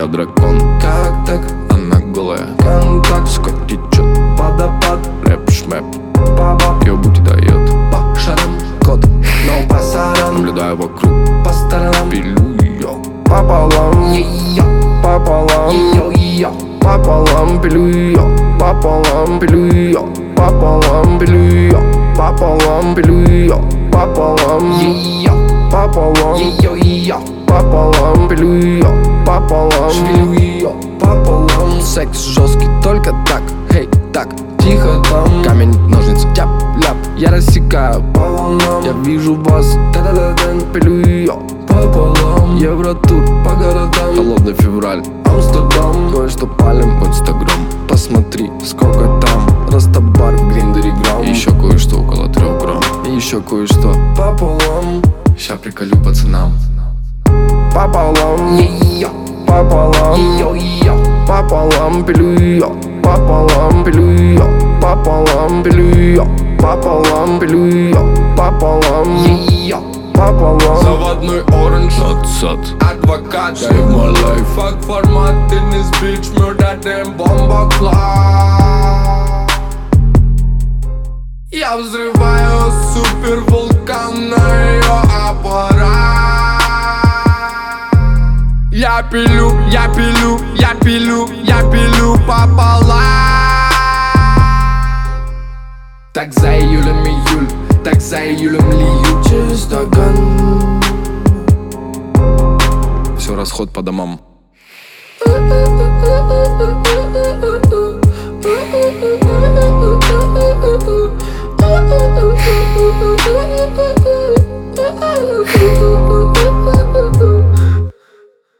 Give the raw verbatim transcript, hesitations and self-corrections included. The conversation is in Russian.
я дракон. Как так? Она голая, Контакт. сука, течет. Водопад. Рэп, шмэп, Баба. ёбути дает. По шарам. Кот. Но пасаран. Наблюдаю вокруг, По сторонам. пилю ее Пополам. Ее. пополам, Ее. Ее. пополам, пилю ее пополам, пилю ее пополам, пилю ее пополам, пилю ее пополам, Ее. пополам, Ее. Ее. пополам, пилю ее пополам. Шпилю ее пополам. Секс жесткий, только так, хей, так. Тихо там. Камень, ножницы, тяп, ляп. Я рассекаю, По волнам. я вижу вас. Та-да-да-дан. Пилю ее Пополам. Евротур, По городам. холодный февраль. Амстердам. Кое-что палим в инстаграм. Посмотри, сколько там. Растабар в гриндере грамм. Еще кое-что около трех грамм. И еще кое-что. Пополам. Ща приколю пацанам. Пополам, Ее. пополам, Ее. Ее. пополам, пилю ее пополам, пилю ее пополам, пилю ее пополам, пилю ее пополам, Ее. пополам. Заводной оранж. Сад, Адвокат. save my life. Fuck формат in this bitch. Murder them bomba класс. Я взрываю супер вулкан на ее аппарат. Я пилю, я пилю, я пилю, я пилю пополам. Так за июлем июль, так за июлем лью через стакан. Все, расход по домам. Ooh,